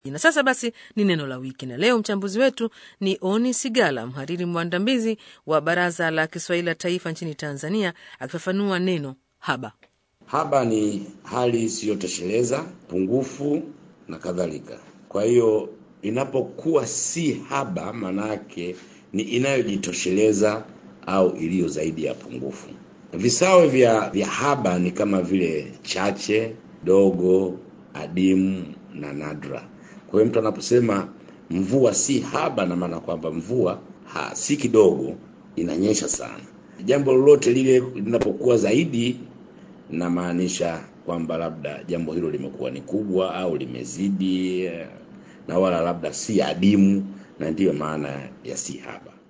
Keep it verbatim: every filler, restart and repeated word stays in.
Na sasa basi ni neno la wiki, na leo mchambuzi wetu ni Oni Sigala, mhariri mwandamizi wa Baraza la Kiswahili la Taifa nchini Tanzania, akifafanua neno haba. Haba ni hali isiyotosheleza, pungufu na kadhalika. Kwa hiyo inapokuwa si haba, manake ni inayojitosheleza au iliyo zaidi ya pungufu. Visawe vya, vya haba ni kama vile chache, dogo, adimu na nadra. Kwa hiyo mtu anaposema mvua si haba, na maana kwamba mvua ha, si kidogo, inanyesha sana. Jambo lolote lile linapokuwa zaidi, na maanisha kwamba labda jambo hilo limekuwa ni kubwa au limezidi, na wala labda si adimu, na ndiyo maana ya si haba.